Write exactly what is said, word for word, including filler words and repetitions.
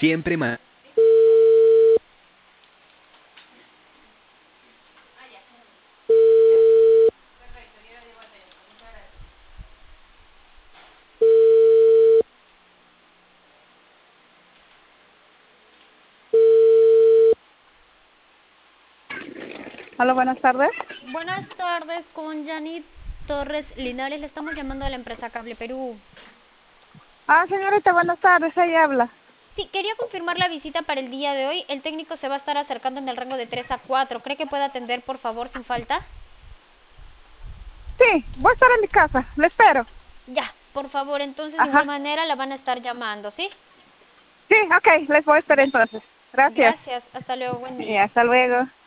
Siempre más. Hola, buenas tardes. Buenas tardes, con Janit Torres Linares. Le estamos llamando de la empresa Cable Perú. Ah, señorita, buenas tardes, ahí habla. Sí, quería confirmar la visita para el día de hoy. El técnico se va a estar acercando en el rango de tres a cuatro. ¿Cree que puede atender, por favor, sin falta? Sí, voy a estar en mi casa, le espero. Ya, por favor, entonces de igual Ajá. manera la van a estar llamando, ¿sí? Sí, ok, les voy a esperar entonces. Gracias. Gracias, hasta luego, buen Y día. hasta luego.